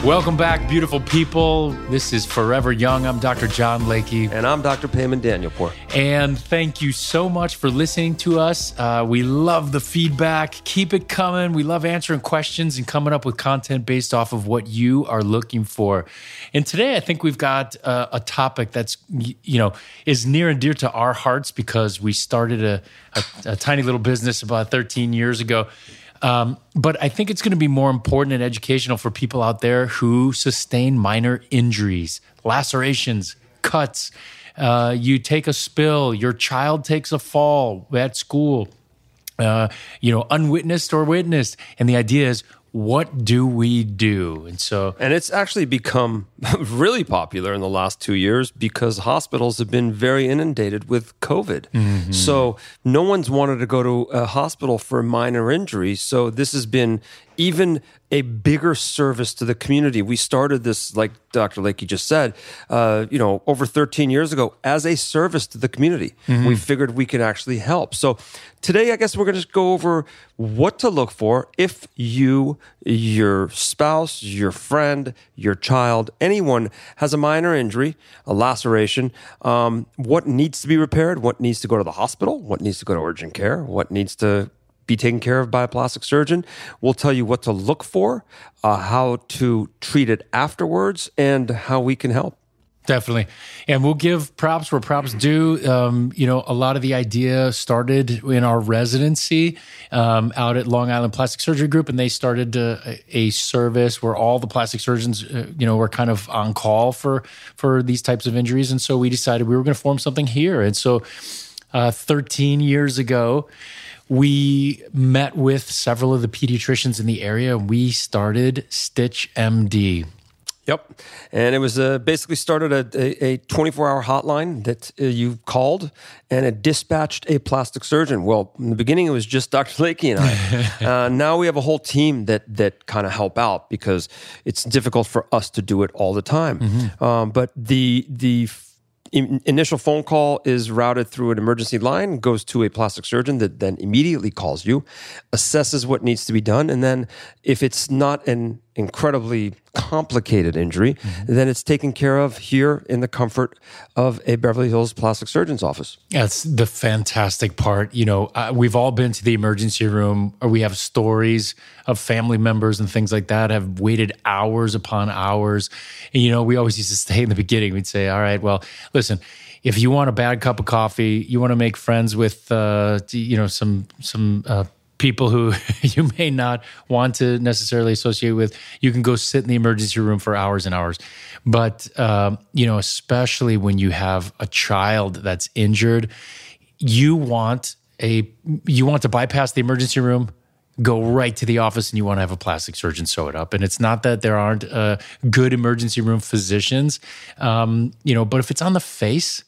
Welcome back, beautiful people. This is Forever Young. I'm Dr. John Lakey. And I'm Dr. Payman Danielpour. And thank you so much for listening to us. We love the feedback. Keep it coming. We love answering questions and coming up with content based off of what you are looking for. And today, I think we've got a topic that's, is near and dear to our hearts because we started a tiny little business about 13 years ago. But I think it's going to be more important and educational for people out there who sustain minor injuries, lacerations, cuts. You take a spill, your child takes a fall at school, unwitnessed or witnessed. And the idea is, what do we do? And it's actually become really popular in the last 2 years because hospitals have been very inundated with COVID. Mm-hmm. So no one's wanted to go to a hospital for a minor injury. So this has been even a bigger service to the community. We started this, like Dr. Lakey just said, over 13 years ago as a service to the community. Mm-hmm. We figured we could actually help. So today, I guess we're going to just go over what to look for if you, your spouse, your friend, your child, anyone has a minor injury, a laceration, what needs to be repaired, what needs to go to the hospital, what needs to go to urgent care, what needs to be taken care of by a plastic surgeon. We'll tell you what to look for, how to treat it afterwards, and how we can help. Definitely. And we'll give props where props due. A lot of the idea started in our residency out at Long Island Plastic Surgery Group, and they started a service where all the plastic surgeons, were kind of on call for these types of injuries. And so we decided we were going to form something here. And so 13 years ago, we met with several of the pediatricians in the area, and we started Stitch MD. Yep. And it was basically started a 24-hour hotline that you called, and it dispatched a plastic surgeon. Well, in the beginning, it was just Dr. Lakey and I. Now we have a whole team that kind of help out because it's difficult for us to do it all the time. Mm-hmm. But the initial phone call is routed through an emergency line, goes to a plastic surgeon that then immediately calls you, assesses what needs to be done, and then if it's not an incredibly complicated injury, mm-hmm. then it's taken care of here in the comfort of a Beverly Hills plastic surgeon's office. That's the fantastic part. We've all been to the emergency room, or we have stories of family members and things like that have waited hours upon hours. And, we always used to say in the beginning, we'd say, all right, well, listen, if you want a bad cup of coffee, you want to make friends with, some people who you may not want to necessarily associate with, you can go sit in the emergency room for hours and hours. But, especially when you have a child that's injured, you want to bypass the emergency room, go right to the office, and you want to have a plastic surgeon sew it up. And it's not that there aren't good emergency room physicians, but if it's on the face,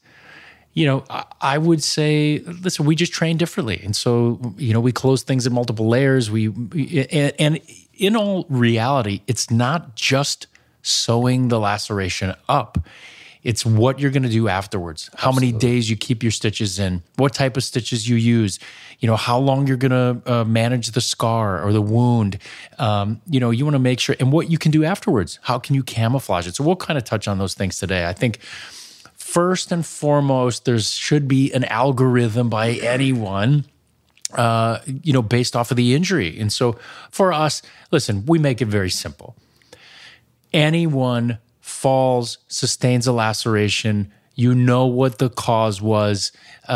I would say, listen, we just train differently. And so, we close things in multiple layers. And in all reality, it's not just sewing the laceration up. It's what you're going to do afterwards. How many days you keep your stitches in, what type of stitches you use, how long you're going to manage the scar or the wound. You want to make sure, and what you can do afterwards. How can you camouflage it? So we'll kind of touch on those things today. I think first and foremost, there should be an algorithm by anyone, based off of the injury. And so for us, listen, we make it very simple. Anyone falls, sustains a laceration, you know what the cause was.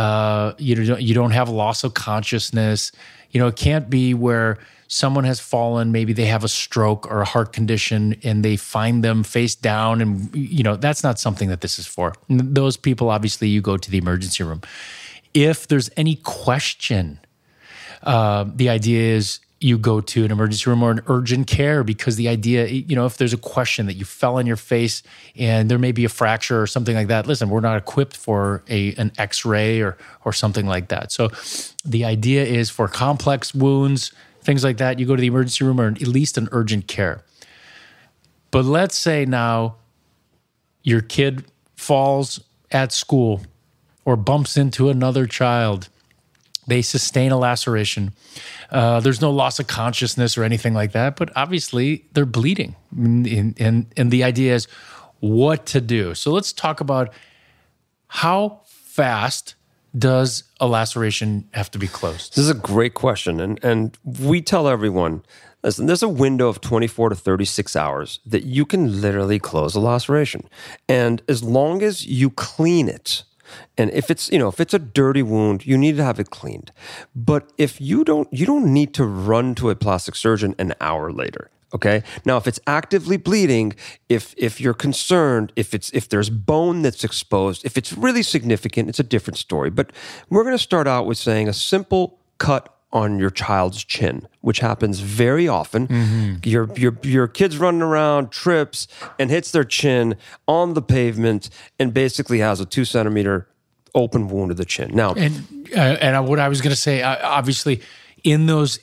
You don't have loss of consciousness. It can't be where someone has fallen, maybe they have a stroke or a heart condition, and they find them face down. And, that's not something that this is for. Those people, obviously, you go to the emergency room. If there's any question, the idea is you go to an emergency room or an urgent care, because the idea, if there's a question that you fell on your face and there may be a fracture or something like that, listen, we're not equipped for an X-ray or something like that. So the idea is for complex wounds, things like that, you go to the emergency room or at least an urgent care. But let's say now your kid falls at school or bumps into another child. They sustain a laceration. There's no loss of consciousness or anything like that, but obviously they're bleeding. And the idea is what to do. So let's talk about how fast does a laceration have to be closed? This is a great question. And we tell everyone, listen, there's a window of 24 to 36 hours that you can literally close a laceration. And as long as you clean it, and if it's a dirty wound, you need to have it cleaned. But if you don't need to run to a plastic surgeon an hour later. Okay. Now, if it's actively bleeding, if you're concerned, if there's bone that's exposed, if it's really significant, it's a different story. But we're going to start out with saying a simple cut on your child's chin, which happens very often. Mm-hmm. Your kid's running around, trips, and hits their chin on the pavement, and basically has a 2 centimeter open wound of the chin. Now, and what I was going to say, obviously, in those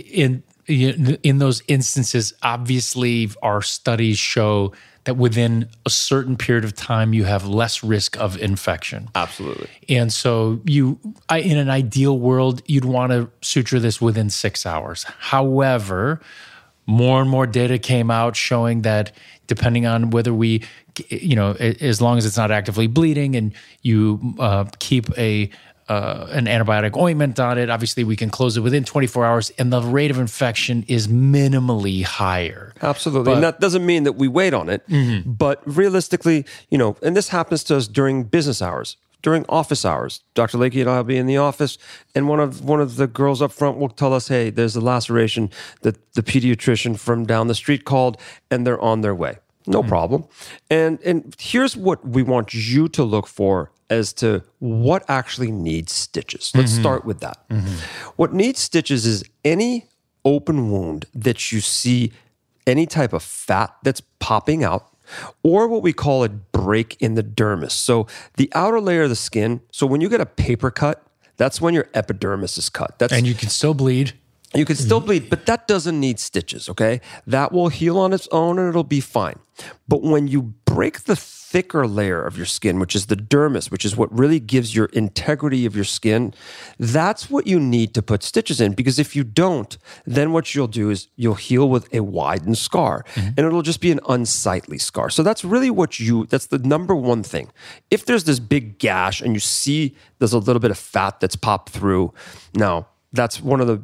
instances, obviously, our studies show that within a certain period of time, you have less risk of infection. Absolutely. And so in an ideal world, you'd want to suture this within 6 hours. However, more and more data came out showing that depending on whether as long as it's not actively bleeding and you keep an antibiotic ointment on it, obviously we can close it within 24 hours and the rate of infection is minimally higher. Absolutely. And that doesn't mean that we wait on it, mm-hmm. but realistically, and this happens to us during business hours, during office hours. Dr. Lakey and I will be in the office and one of the girls up front will tell us, hey, there's a laceration that the pediatrician from down the street called and they're on their way. No mm-hmm. problem. And here's what we want you to look for as to what actually needs stitches. Let's mm-hmm. start with that. Mm-hmm. What needs stitches is any open wound that you see any type of fat that's popping out, or what we call a break in the dermis. So the outer layer of the skin, so when you get a paper cut, that's when your epidermis is cut. And you can still bleed. You can still bleed, but that doesn't need stitches, okay? That will heal on its own and it'll be fine. But when you break the thicker layer of your skin, which is the dermis, which is what really gives your integrity of your skin, that's what you need to put stitches in. Because if you don't, then what you'll do is you'll heal with a widened scar, mm-hmm. and it'll just be an unsightly scar. So that's really that's the number one thing. If there's this big gash and you see there's a little bit of fat that's popped through, now that's one of the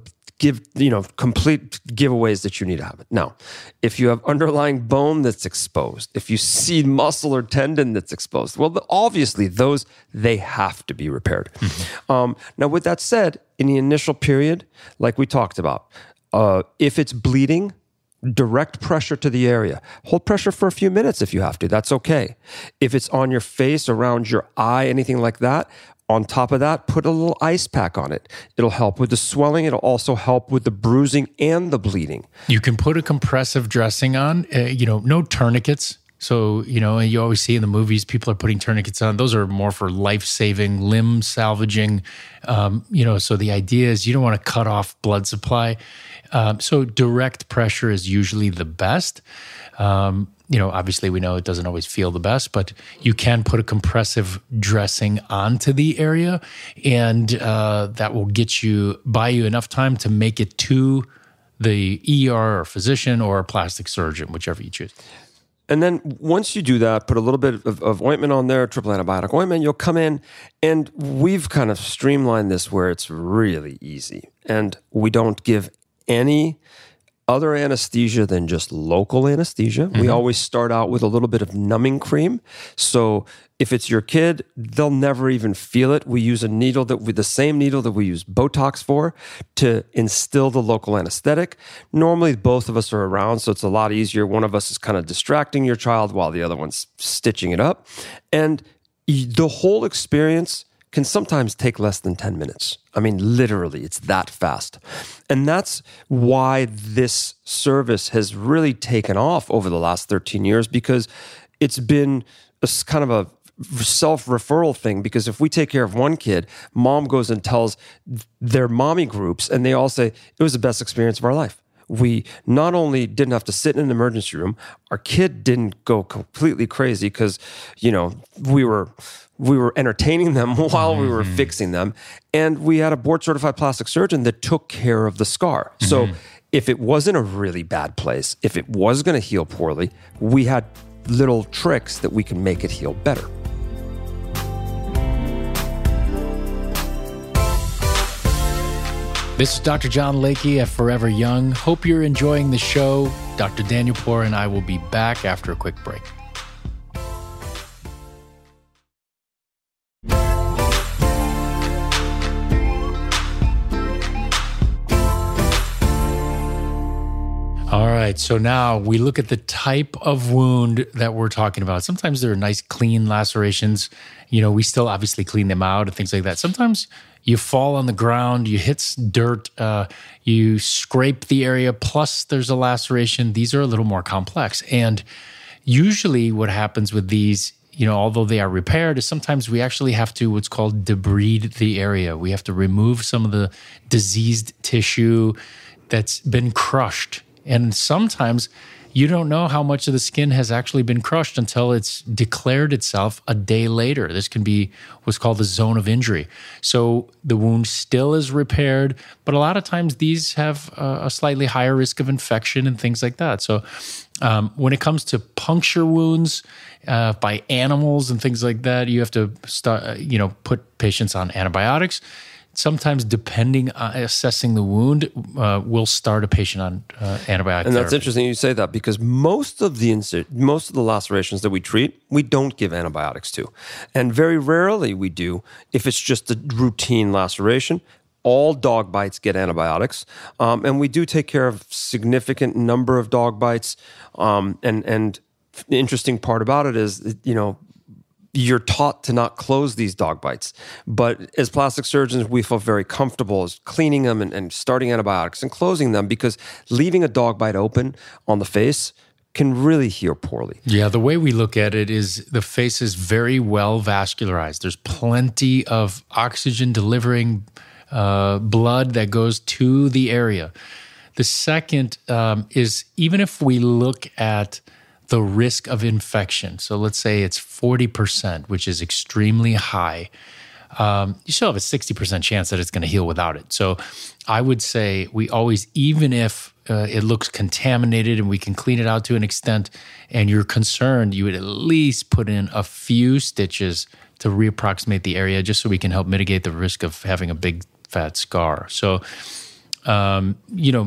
complete giveaways that you need to have it. Now, if you have underlying bone that's exposed, if you see muscle or tendon that's exposed, well, obviously they have to be repaired. Mm-hmm. Now, with that said, in the initial period, like we talked about, if it's bleeding, direct pressure to the area. Hold pressure for a few minutes if you have to. That's okay. If it's on your face, around your eye, anything like that, on top of that, put a little ice pack on it. It'll help with the swelling. It'll also help with the bruising and the bleeding. You can put a compressive dressing on, no tourniquets. So, you always see in the movies, people are putting tourniquets on. Those are more for life-saving, limb salvaging. So the idea is you don't want to cut off blood supply. So direct pressure is usually the best. Obviously we know it doesn't always feel the best, but you can put a compressive dressing onto the area and that will buy you enough time to make it to the ER or physician or a plastic surgeon, whichever you choose. And then once you do that, put a little bit of ointment on there, triple antibiotic ointment, you'll come in, and we've kind of streamlined this where it's really easy. And we don't give any other anesthesia than just local anesthesia. Mm-hmm. We always start out with a little bit of numbing cream. So if it's your kid, they'll never even feel it. We use the same needle that we use Botox for to instill the local anesthetic. Normally, both of us are around, so it's a lot easier. One of us is kind of distracting your child while the other one's stitching it up. And the whole experience can sometimes take less than 10 minutes. I mean, literally, it's that fast. And that's why this service has really taken off over the last 13 years, because it's been a kind of a self-referral thing. Because if we take care of one kid, mom goes and tells their mommy groups, and they all say, it was the best experience of our life. we not only didn't have to sit in an emergency room, our kid didn't go completely crazy because, we were entertaining them while we were fixing them. And we had a board certified plastic surgeon that took care of the scar. So if it was in a really bad place, if it was going to heal poorly, we had little tricks that we can make it heal better. This is Dr. John Lakey at Forever Young. Hope you're enjoying the show. Dr. Daniel Poor and I will be back after a quick break. All right, so now we look at the type of wound that we're talking about. Sometimes there are nice, clean lacerations. We still obviously clean them out and things like that. Sometimes you fall on the ground, you hit dirt, you scrape the area, plus there's a laceration. These are a little more complex. And usually what happens with these, although they are repaired, is sometimes we actually have to what's called debride the area. We have to remove some of the diseased tissue that's been crushed. And sometimes you don't know how much of the skin has actually been crushed until it's declared itself a day later. This can be what's called the zone of injury. So the wound still is repaired, but a lot of times these have a slightly higher risk of infection and things like that. So when it comes to puncture wounds by animals and things like that, you have to start, put patients on antibiotics. Sometimes, depending on assessing the wound, we'll start a patient on antibiotic And that's therapy. interesting you say that, because most of the lacerations that we treat, we don't give antibiotics to. And very rarely we do if it's just a routine laceration. All dog bites get antibiotics. And we do take care of significant number of dog bites. And the interesting part about it is, you're taught to not close these dog bites. But as plastic surgeons, we feel very comfortable as cleaning them and starting antibiotics and closing them, because leaving a dog bite open on the face can really heal poorly. Yeah, the way we look at it is the face is very well vascularized. There's plenty of oxygen delivering blood that goes to the area. The second is, even if we look at the risk of infection, so let's say it's 40%, which is extremely high, you still have a 60% chance that it's going to heal without it. So I would say we always, even if it looks contaminated and we can clean it out to an extent and you're concerned, you would at least put in a few stitches to reapproximate the area, just so we can help mitigate the risk of having a big fat scar. So, the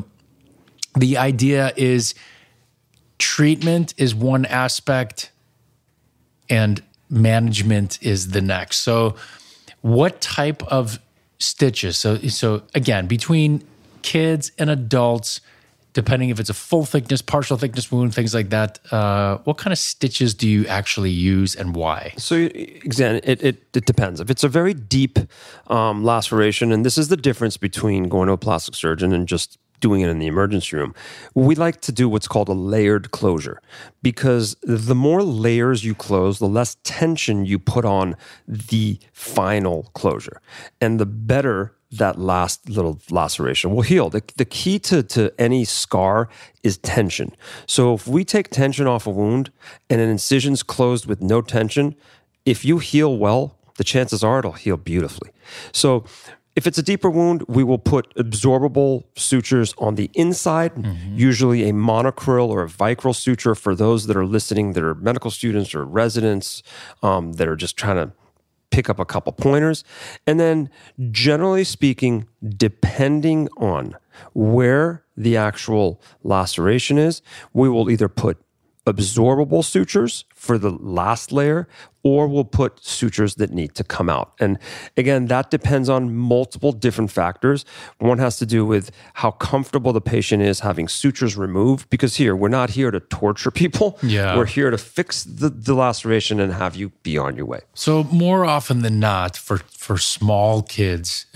idea is treatment is one aspect and management is the next. So what type of stitches? So again, between kids and adults, depending if it's a full thickness, partial thickness wound, things like that, what kind of stitches do you actually use and why? So again, it depends. If it's a very deep laceration, and this is the difference between going to a plastic surgeon and just doing it in the emergency room, we like to do what's called a layered closure, because the more layers you close, the less tension you put on the final closure, and the better that last little laceration will heal. The key to any scar is tension. So if we take tension off a wound and an incision's closed with no tension, if you heal well, the chances are it'll heal beautifully. So if it's a deeper wound, we will put absorbable sutures on the inside, usually a monocryl or a vicryl suture for those that are listening that are medical students or residents that are just trying to pick up a couple pointers. And then generally speaking, depending on where the actual laceration is, we will either put absorbable sutures for the last layer, or we'll put sutures that need to come out. And again, that depends on multiple different factors. One has to do with how comfortable the patient is having sutures removed, because here, we're not here to torture people. Yeah. We're here to fix the laceration and have you be on your way. So more often than not, for small kids,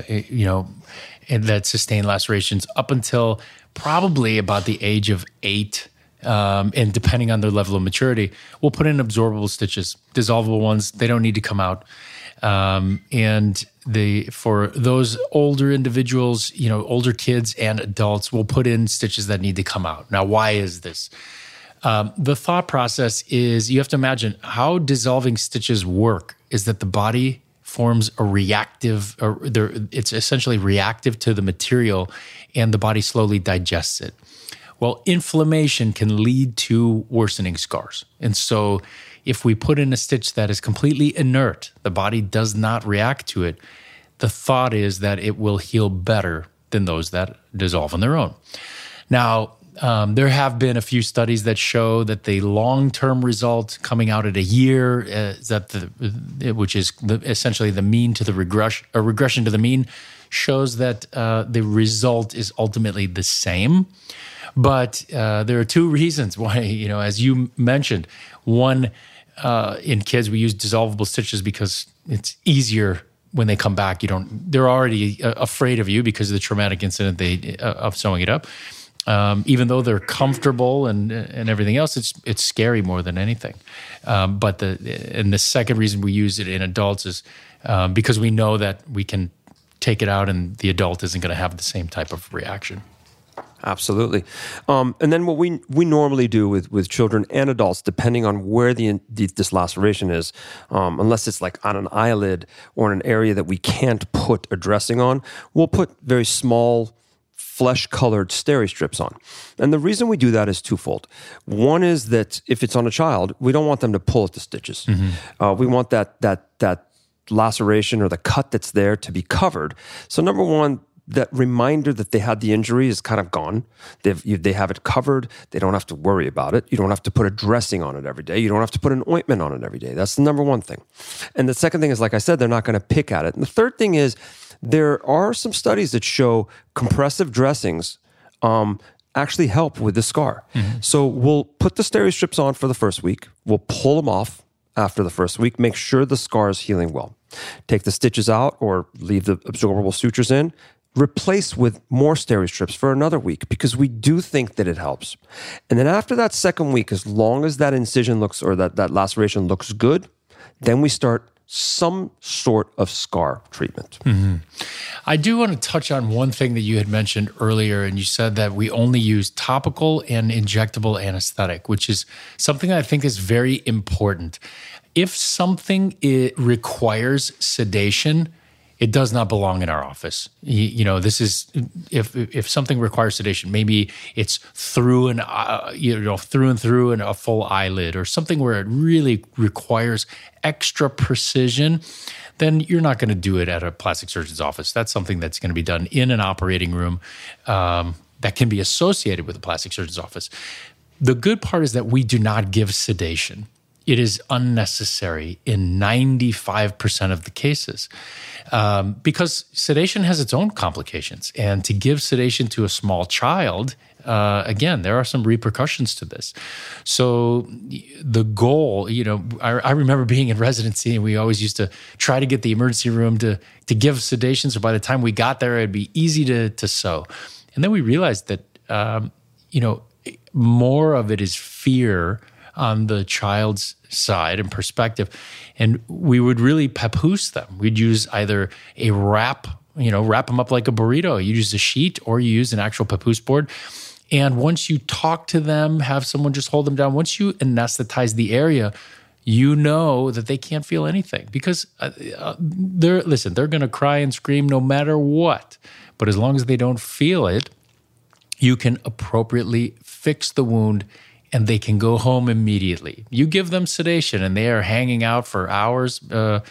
and that sustain lacerations up until probably about the age of 8, and depending on their level of maturity, we'll put in absorbable stitches, dissolvable ones. They don't need to come out. And for those older individuals, older kids and adults will put in stitches that need to come out. Now, why is this? The thought process is, you have to imagine how dissolving stitches work is that the body forms a reactive, it's essentially reactive to the material, and the body slowly digests it. Well, inflammation can lead to worsening scars. And so if we put in a stitch that is completely inert, the body does not react to it, the thought is that it will heal better than those that dissolve on their own. Now, there have been a few studies that show that the long-term result coming out at a year, which is essentially the mean to the regression to the mean, shows that the result is ultimately the same. But there are two reasons why, as you mentioned. One, in kids, we use dissolvable stitches because it's easier when they come back. They're already afraid of you because of the traumatic incident of sewing it up. Even though they're comfortable and everything else, it's scary more than anything. But the second reason we use it in adults is because we know that we can take it out and the adult isn't going to have the same type of reaction. Absolutely. And then what we normally do with children and adults, depending on where this laceration is, unless it's like on an eyelid or in an area that we can't put a dressing on, we'll put very small flesh-colored steri strips on. And the reason we do that is twofold. One is that if it's on a child, we don't want them to pull at the stitches. We want that laceration or the cut that's there to be covered. So number one, that reminder that they had the injury is kind of gone. They have it covered. They don't have to worry about it. You don't have to put a dressing on it every day. You don't have to put an ointment on it every day. That's the number one thing. And the second thing is, like I said, they're not going to pick at it. And the third thing is, there are some studies that show compressive dressings actually help with the scar. So we'll put the steri strips on for the first week. We'll pull them off after the first week. Make sure the scar is healing well. Take the stitches out or leave the absorbable sutures in. Replace with more steri strips for another week because we do think that it helps. And then after that second week, as long as that incision looks or that laceration looks good, then we start some sort of scar treatment. I do want to touch on one thing that you had mentioned earlier, and you said that we only use topical and injectable anesthetic, which is something I think is very important. If something requires sedation, it does not belong in our office. This is if something requires sedation, maybe it's through and through and a full eyelid, or something where it really requires extra precision, then you're not going to do it at a plastic surgeon's office. That's something that's going to be done in an operating room that can be associated with a plastic surgeon's office. The good part is that we do not give sedation. It is unnecessary in 95% of the cases because sedation has its own complications. And to give sedation to a small child, again, there are some repercussions to this. So the goal, I remember being in residency and we always used to try to get the emergency room to give sedation. So by the time we got there, it'd be easy to sew. And then we realized that, more of it is fear on the child's side and perspective. And we would really papoose them. We'd use either a wrap them up like a burrito. You use a sheet or you use an actual papoose board. And once you talk to them, have someone just hold them down. Once you anesthetize the area, you know that they can't feel anything because they're going to cry and scream no matter what. But as long as they don't feel it, you can appropriately fix the wound and they can go home immediately. You give them sedation and they are hanging out for hours,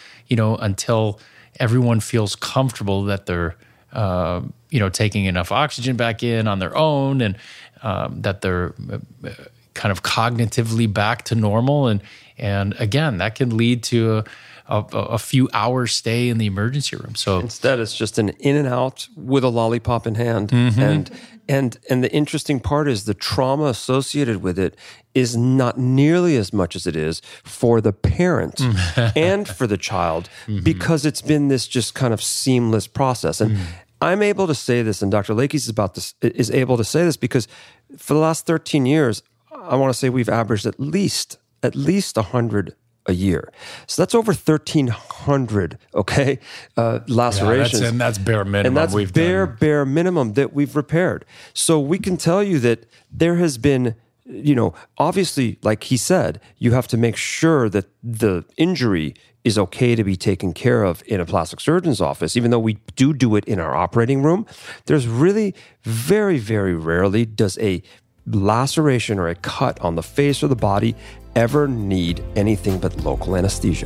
until everyone feels comfortable that they're, taking enough oxygen back in on their own and that they're kind of cognitively back to normal. And again, that can lead to a few hours stay in the emergency room. So instead, it's just an in and out with a lollipop in hand. And the interesting part is the trauma associated with it is not nearly as much as it is for the parent and for the child because it's been this just kind of seamless process. And I'm able to say this, and Dr. Lakey is able to say this because for the last 13 years, I want to say we've averaged at least 100 a year. So that's over 1,300, lacerations. And that's bare minimum. And that's bare minimum that we've repaired. So we can tell you that there has been, obviously, like he said, you have to make sure that the injury is okay to be taken care of in a plastic surgeon's office, even though we do it in our operating room. There's really very, very rarely does a laceration or a cut on the face or the body ever need anything but local anesthesia.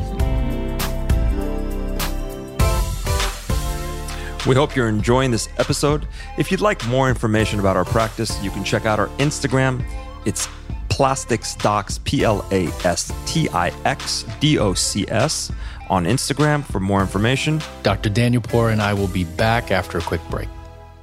We hope you're enjoying this episode. If you'd like more information about our practice, you can check out our Instagram. It's PlasticsDocs, PlasticsDocs on Instagram for more information. Dr. Daniel Poor and I will be back after a quick break.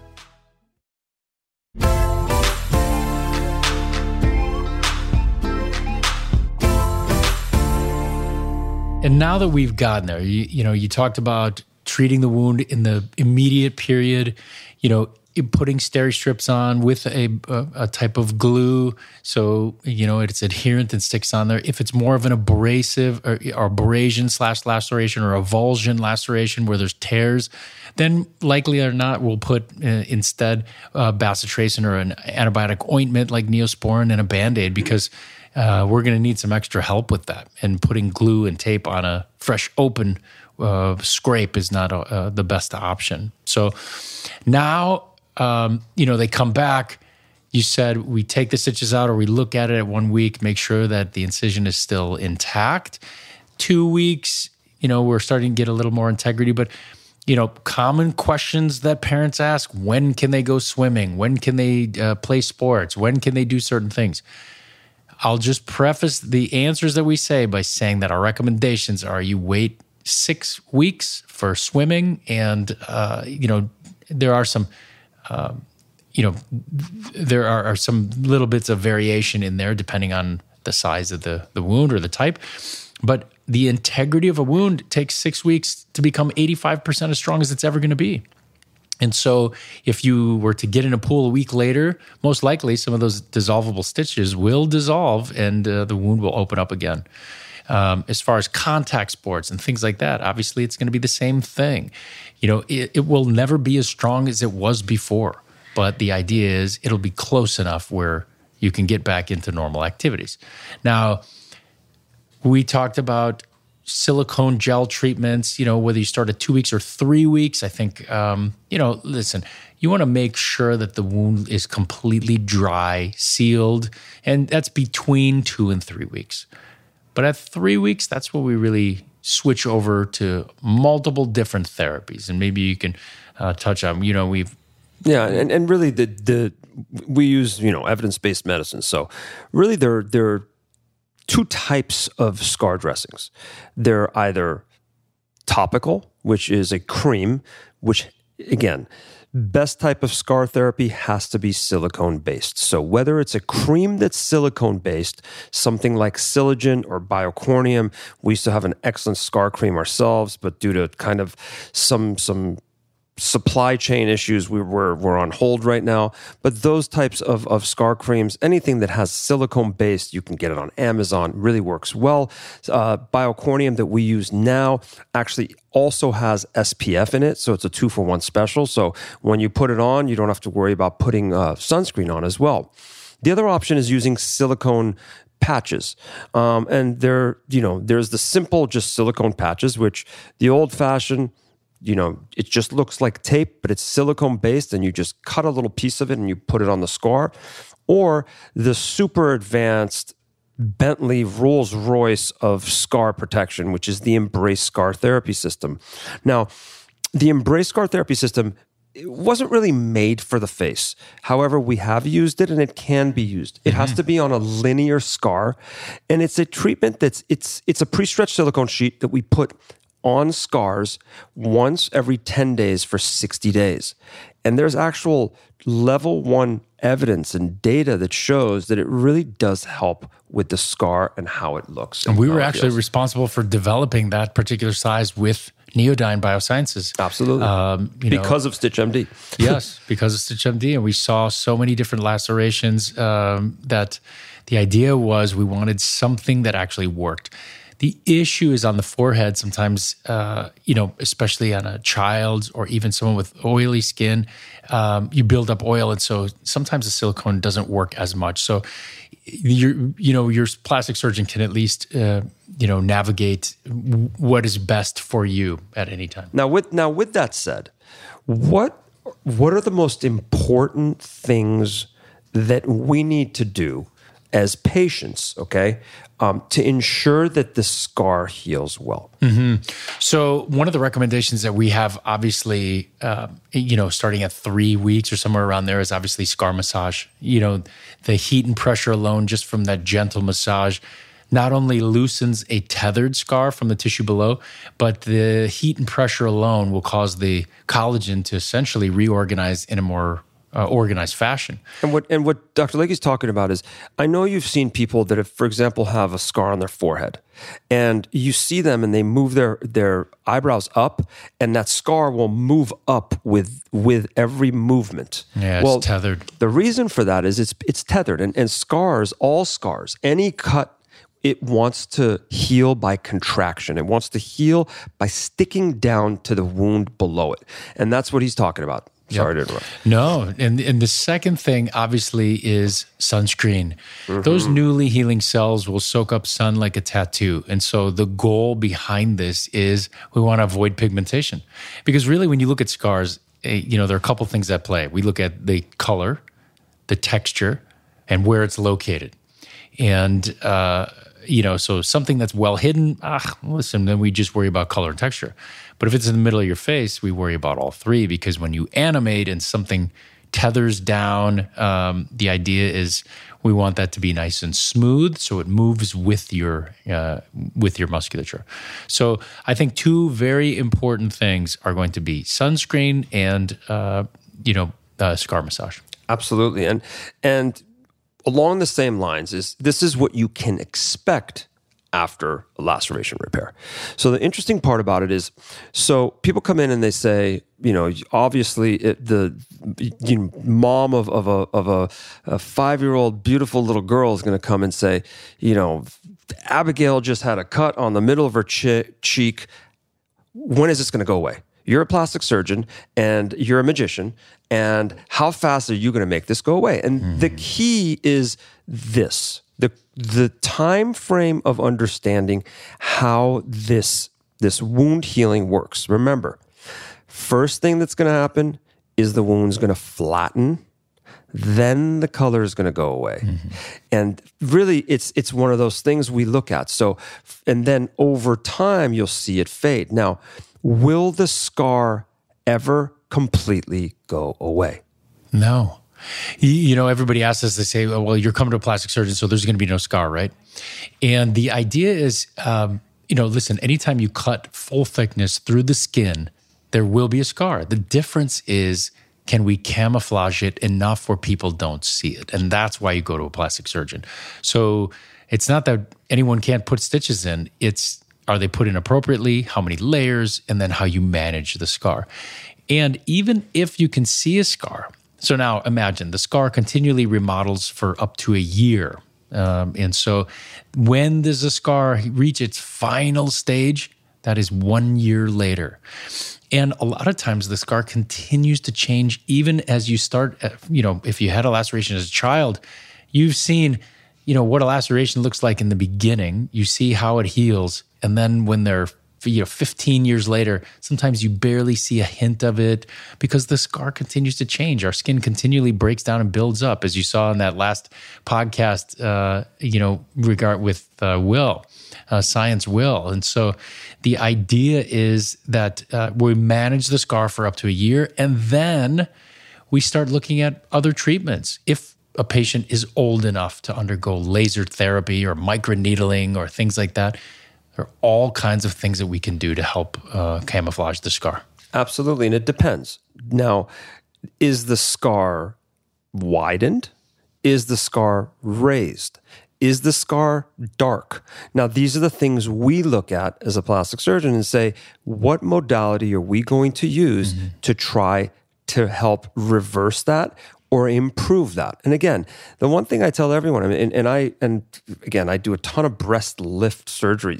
And now that we've gotten there, you talked about treating the wound in the immediate period, putting Steri-Strips on with a type of glue, so it's adherent and sticks on there. If it's more of an abrasive or abrasion/laceration or avulsion laceration where there's tears, then likely or not we'll put instead bacitracin or an antibiotic ointment like Neosporin and a Band-Aid, because we're going to need some extra help with that. And putting glue and tape on a fresh open scrape is not the best option. So now, they come back. You said we take the stitches out, or we look at it at 1 week, make sure that the incision is still intact. 2 weeks, we're starting to get a little more integrity. But, common questions that parents ask: when can they go swimming? When can they play sports? When can they do certain things? I'll just preface the answers that we say by saying that our recommendations are you wait 6 weeks for swimming, and there are some there are some little bits of variation in there depending on the size of the wound or the type, but the integrity of a wound takes 6 weeks to become 85% as strong as it's ever going to be. And so if you were to get in a pool a week later, most likely some of those dissolvable stitches will dissolve and the wound will open up again. As far as contact sports and things like that, obviously it's going to be the same thing. It will never be as strong as it was before, but the idea is it'll be close enough where you can get back into normal activities. Now, we talked about silicone gel treatments, whether you start at 2 weeks or 3 weeks. I think, listen, you want to make sure that the wound is completely dry, sealed, and that's between 2 and 3 weeks. But at 3 weeks, that's when we really switch over to multiple different therapies. And maybe you can touch on, we've... Yeah, and really we use, evidence-based medicine. So really there are two types of scar dressings. They're either topical, which is a cream, which, again, best type of scar therapy has to be silicone-based. So whether it's a cream that's silicone-based, something like Silogen or Biocornium, we used to have an excellent scar cream ourselves, but due to kind of some supply chain issues, we're on hold right now. But those types of scar creams, anything that has silicone based, you can get it on Amazon, really works well. Biocornium that we use now actually also has SPF in it, so it's a 2-for-1 special. So when you put it on, you don't have to worry about putting sunscreen on as well. The other option is using silicone patches. And there's the simple just silicone patches, which the old fashioned, it just looks like tape, but it's silicone based, and you just cut a little piece of it and you put it on the scar. Or the super advanced Bentley Rolls-Royce of scar protection, which is the Embrace Scar Therapy System. Now, the Embrace Scar Therapy System, it wasn't really made for the face. However, we have used it and it can be used. It has to be on a linear scar, and it's a treatment it's a pre-stretched silicone sheet that we put on scars once every 10 days for 60 days. And there's actual level 1 evidence and data that shows that it really does help with the scar and how it looks. And we were actually responsible for developing that particular size with Neodyne Biosciences. Absolutely. Because of StitchMD. Yes, because of StitchMD. And we saw so many different lacerations that the idea was we wanted something that actually worked. The issue is on the forehead. Sometimes, especially on a child or even someone with oily skin, you build up oil, and so sometimes the silicone doesn't work as much. So, your plastic surgeon can at least navigate what is best for you at any time. Now, with that said, what are the most important things that we need to do as patients, okay, to ensure that the scar heals well? Mm-hmm. So one of the recommendations that we have, obviously, starting at 3 weeks or somewhere around there, is obviously scar massage. The heat and pressure alone, just from that gentle massage, not only loosens a tethered scar from the tissue below, but the heat and pressure alone will cause the collagen to essentially reorganize in a more organized fashion. And what Dr. Lakey's talking about is, I know you've seen people that, have, for example, have a scar on their forehead, and you see them and they move their eyebrows up, and that scar will move up with every movement. Yeah, it's tethered. The reason for that is it's tethered, and scars, all scars, any cut, it wants to heal by contraction. It wants to heal by sticking down to the wound below it. And that's what he's talking about. Sorry to interrupt. No. And the second thing, obviously, is sunscreen. Mm-hmm. Those newly healing cells will soak up sun like a tattoo. And so the goal behind this is we want to avoid pigmentation. Because really, when you look at scars, there are a couple things at play. We look at the color, the texture, and where it's located. And, so something that's well hidden, then we just worry about color and texture. But if it's in the middle of your face, we worry about all three, because when you animate and something tethers down, the idea is we want that to be nice and smooth, so it moves with your musculature. So I think two very important things are going to be sunscreen and scar massage. Absolutely, and along the same lines this is what you can expect after a laceration repair. So the interesting part about it is, so people come in and they say, obviously the mom of a 5-year-old beautiful little girl is going to come and say, Abigail just had a cut on the middle of her cheek. When is this going to go away? You're a plastic surgeon and you're a magician, and how fast are you going to make this go away? And the key is this: the time frame of understanding how this wound healing works. Remember, first thing that's going to happen is the wound's going to flatten, then the color is going to go away. Mm-hmm. And really, it's one of those things we look at. So, and then over time, you'll see it fade. Now, will the scar ever completely go away? No. Everybody asks us, they say, well, you're coming to a plastic surgeon, so there's going to be no scar, right? And the idea is, listen, anytime you cut full thickness through the skin, there will be a scar. The difference is, can we camouflage it enough where people don't see it? And that's why you go to a plastic surgeon. So it's not that anyone can't put stitches in. It's, are they put in appropriately? How many layers? And then how you manage the scar. And even if you can see a scar, so now imagine the scar continually remodels for up to a year. And so when does the scar reach its final stage? That is 1 year later. And a lot of times the scar continues to change even as you start, if you had a laceration as a child, you've seen, what a laceration looks like in the beginning. You see how it heals. And then when they're 15 years later, sometimes you barely see a hint of it because the scar continues to change. Our skin continually breaks down and builds up, as you saw in that last podcast, with Will, Science Will. And so the idea is that we manage the scar for up to a year, and then we start looking at other treatments. If a patient is old enough to undergo laser therapy or microneedling or things like that, there are all kinds of things that we can do to help camouflage the scar. Absolutely, and it depends. Now, is the scar widened? Is the scar raised? Is the scar dark? Now, these are the things we look at as a plastic surgeon and say, what modality are we going to use to try to help reverse that or improve that? And again, the one thing I tell everyone, I do a ton of breast lift surgery.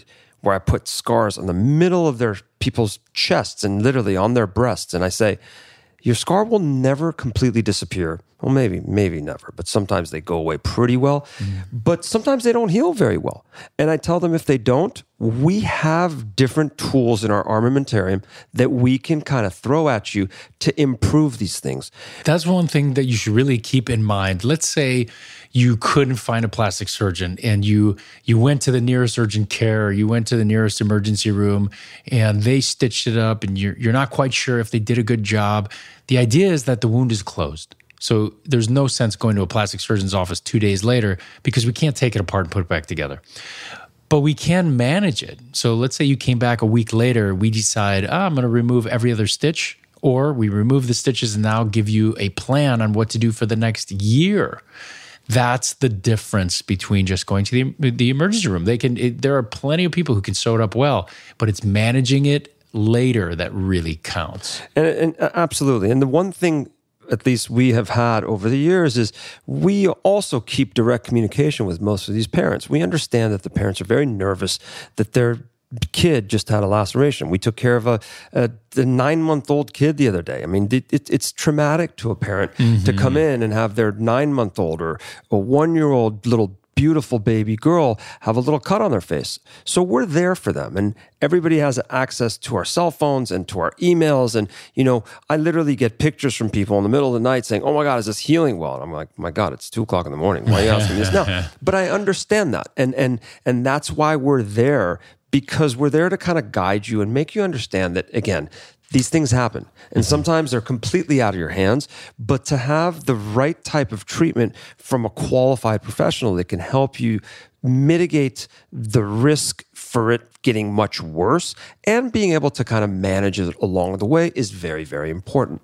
where I put scars on the middle of their people's chests and literally on their breasts. And I say, your scar will never completely disappear. Well, maybe never, but sometimes they go away pretty well. But sometimes they don't heal very well. And I tell them if they don't, we have different tools in our armamentarium that we can kind of throw at you to improve these things. That's one thing that you should really keep in mind. Let's say you couldn't find a plastic surgeon and you went to the nearest urgent care, or you went to the nearest emergency room and they stitched it up and you're not quite sure if they did a good job. The idea is that the wound is closed. So there's no sense going to a plastic surgeon's office 2 days later because we can't take it apart and put it back together. But we can manage it. So let's say you came back a week later, we decide, I'm going to remove every other stitch, or we remove the stitches and now give you a plan on what to do for the next year. That's the difference between just going to the emergency room. There are plenty of people who can sew it up well, but it's managing it later that really counts. And absolutely. And the one thing, at least we have had over the years, is we also keep direct communication with most of these parents. We understand that the parents are very nervous that their kid just had a laceration. We took care of a 9-month-old kid the other day. I mean, it's traumatic to a parent to come in and have their 9-month-old or a 1-year-old little beautiful baby girl have a little cut on their face. So we're there for them. And everybody has access to our cell phones and to our emails. And, I literally get pictures from people in the middle of the night saying, oh my God, is this healing well? And I'm like, my God, it's 2:00 in the morning. Why are you asking me this now? But I understand that. And that's why we're there, because we're there to kind of guide you and make you understand that, again, these things happen. And sometimes they're completely out of your hands, but to have the right type of treatment from a qualified professional that can help you mitigate the risk for it getting much worse and being able to kind of manage it along the way is very, very important.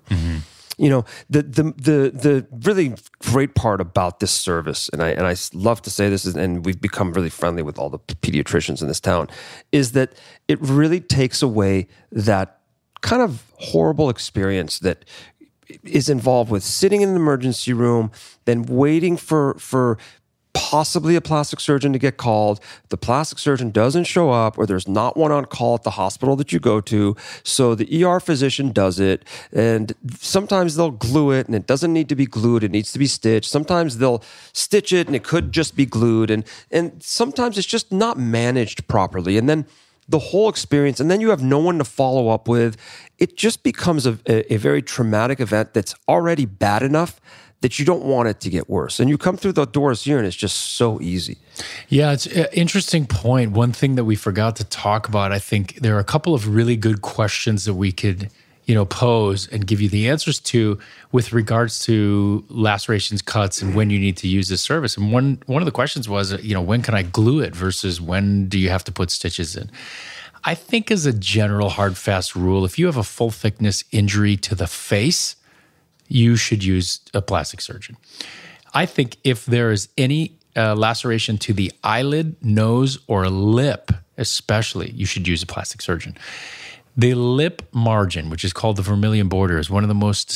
The really great part about this service, and I love to say this, and we've become really friendly with all the pediatricians in this town, is that it really takes away that kind of horrible experience that is involved with sitting in an emergency room, then waiting for possibly a plastic surgeon to get called. The plastic surgeon doesn't show up, or there's not one on call at the hospital that you go to. So the ER physician does it, and sometimes they'll glue it and it doesn't need to be glued. It needs to be stitched. Sometimes they'll stitch it and it could just be glued. And sometimes it's just not managed properly. And then the whole experience, and then you have no one to follow up with. It just becomes a very traumatic event that's already bad enough that you don't want it to get worse. And you come through the doors here and it's just so easy. Yeah, it's an interesting point. One thing that we forgot to talk about, I think there are a couple of really good questions that we could pose and give you the answers to with regards to lacerations, cuts, and when you need to use this service. And one of the questions was, when can I glue it versus when do you have to put stitches in? I think as a general hard, fast rule, if you have a full thickness injury to the face, you should use a plastic surgeon. I think if there is any laceration to the eyelid, nose, or lip, especially, you should use a plastic surgeon. The lip margin, which is called the vermilion border, is one of the most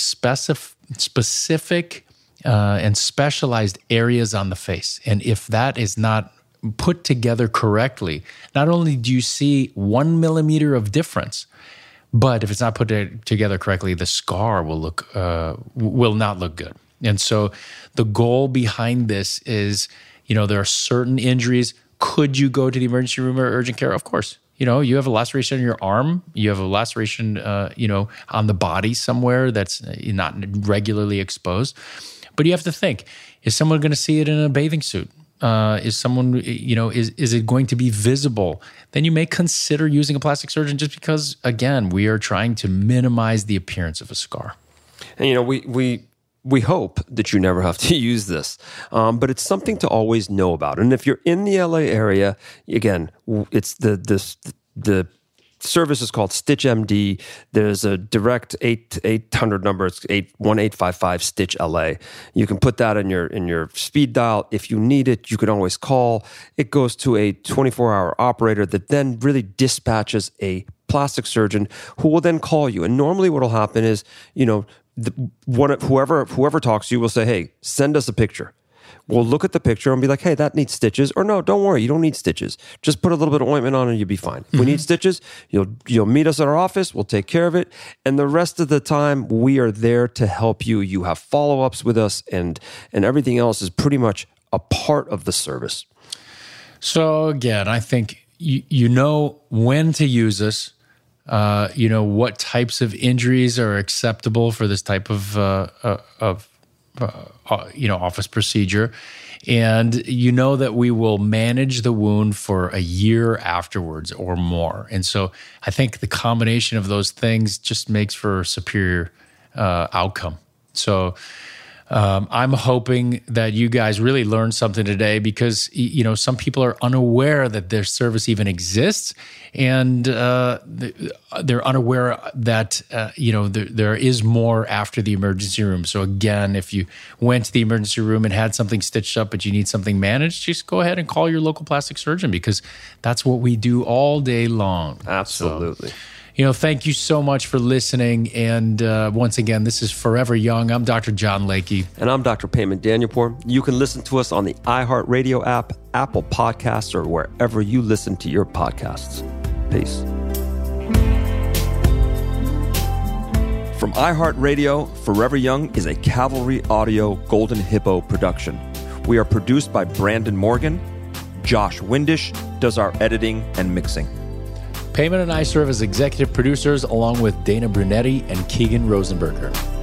specific and specialized areas on the face. And if that is not put together correctly, not only do you see 1 millimeter of difference, but if it's not put together correctly, the scar will not look good. And so the goal behind this is, there are certain injuries. Could you go to the emergency room or urgent care? Of course. You have a laceration on your arm. You have a laceration, on the body somewhere that's not regularly exposed. But you have to think, is someone going to see it in a bathing suit? Is someone, is it going to be visible? Then you may consider using a plastic surgeon just because, again, we are trying to minimize the appearance of a scar. And, we hope that you never have to use this, but it's something to always know about. And if you're in the LA area, again, it's the service is called Stitch MD. There's a direct 800 number. It's 1855 Stitch LA. You can put that in your speed dial. If you need it, you can always call. It goes to a 24-hour operator that then really dispatches a plastic surgeon who will then call you. And normally what will happen is, whoever talks to you will say, hey, send us a picture. we'll look at the picture and be like, hey, that needs stitches. Or no, don't worry, you don't need stitches. Just put a little bit of ointment on and you'll be fine. If we need stitches, you'll meet us at our office. We'll take care of it. And the rest of the time, we are there to help you. You have follow-ups with us, and everything else is pretty much a part of the service. So again, I think you know when to use us. You know what types of injuries are acceptable for this type of office procedure, and you know that we will manage the wound for a year afterwards or more. And so I think the combination of those things just makes for a superior outcome. So I'm hoping that you guys really learned something today, because some people are unaware that their service even exists, and they're unaware that there is more after the emergency room. So again, if you went to the emergency room and had something stitched up but you need something managed, just go ahead and call your local plastic surgeon, because that's what we do all day long. Absolutely. So, thank you so much for listening. And once again, this is Forever Young. I'm Dr. John Lakey. And I'm Dr. Payman Danielpour. You can listen to us on the iHeartRadio app, Apple Podcasts, or wherever you listen to your podcasts. Peace. From iHeartRadio, Forever Young is a Cavalry Audio Golden Hippo production. We are produced by Brandon Morgan. Josh Windish does our editing and mixing. Payman and I serve as executive producers, along with Dana Brunetti and Keegan Rosenberger.